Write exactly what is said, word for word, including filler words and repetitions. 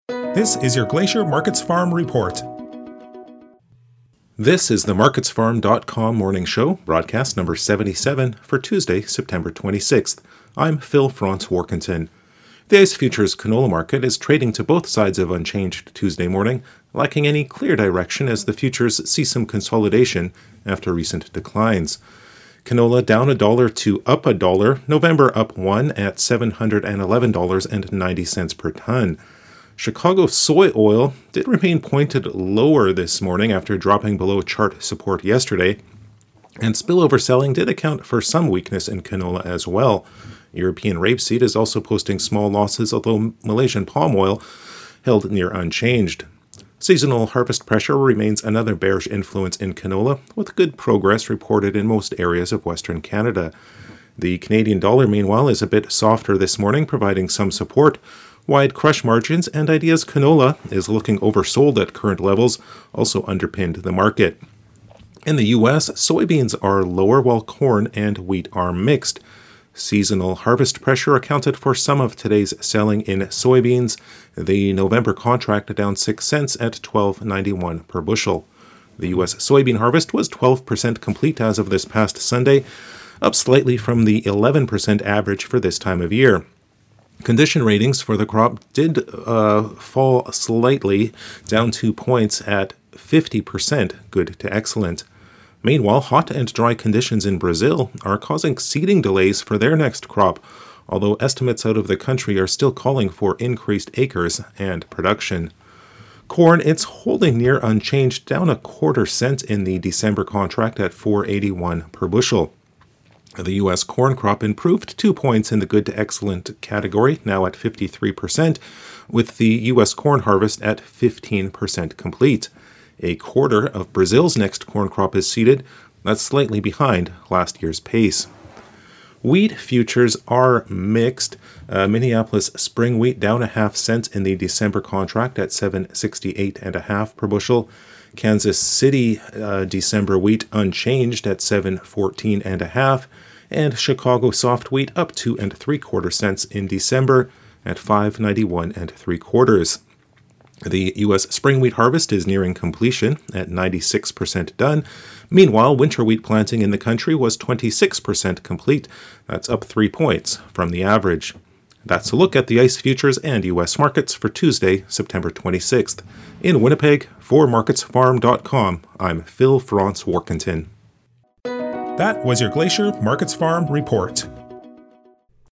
This is your Glacier Markets Farm Report. This is the markets farm dot com morning show, broadcast number seventy-seven for Tuesday, September twenty-sixth. I'm Phil Franz Warkentin. The ICE Futures canola market is trading to both sides of unchanged Tuesday morning, lacking any clear direction as the futures see some consolidation after recent declines. Canola down a dollar to up a dollar, November up one at seven hundred eleven dollars and ninety cents per ton. Chicago soy oil did remain pointed lower this morning after dropping below chart support yesterday, and spillover selling did account for some weakness in canola as well. European rapeseed is also posting small losses, although Malaysian palm oil held near unchanged. Seasonal harvest pressure remains another bearish influence in canola, with good progress reported in most areas of Western Canada. The Canadian dollar, meanwhile, is a bit softer this morning, providing some support. Wide crush margins and Ideas canola is looking oversold at current levels, also underpinned the market. In the U S, soybeans are lower while corn and wheat are mixed. Seasonal harvest pressure accounted for some of today's selling in soybeans. The November contract down six cents at twelve ninety-one per bushel. The U S soybean harvest was twelve percent complete as of this past Sunday, up slightly from the eleven percent average for this time of year. Condition ratings for the crop did uh, fall slightly, down two points at fifty percent, good to excellent. Meanwhile, hot and dry conditions in Brazil are causing seeding delays for their next crop, although estimates out of the country are still calling for increased acres and production. Corn, it's holding near unchanged, down a quarter cent in the December contract at four eighty-one per bushel. The U S corn crop improved two points in the good to excellent category, now at fifty-three percent, with the U S corn harvest at fifteen percent complete. A quarter of Brazil's next corn crop is seeded. That's slightly behind last year's pace. Wheat futures are mixed. Uh, Minneapolis spring wheat down a half cent in the December contract at seven sixty-eight and a half per bushel. Kansas City uh, December wheat unchanged at seven fourteen and a half, and Chicago soft wheat up two and three quarter cents in December at five ninety-one and three quarters. The U S spring wheat harvest is nearing completion at ninety-six percent done. Meanwhile, winter wheat planting in the country was twenty-six percent complete. That's up three points from the average. That's a look at the ICE futures and U S markets for Tuesday, September twenty-sixth. In Winnipeg, for markets farm dot com, I'm Phil Franz Warkentin. That was your Glacier Markets Farm Report.